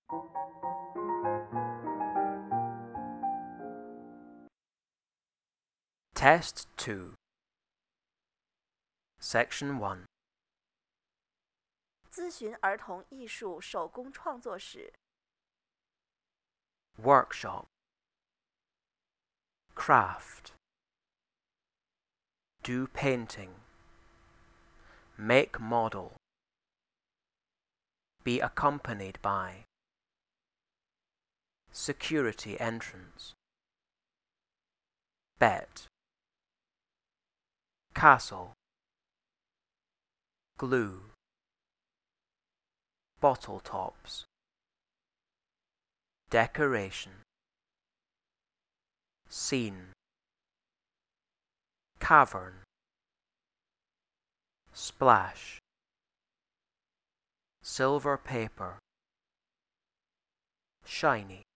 Test 2 Section 1 咨询儿童艺术手工创作史 Workshop Craft Do painting Make model Be accompanied by Security entrance Bet Castle Glue Bottle tops Decoration Scene Cavern Splash Silver paper Shiny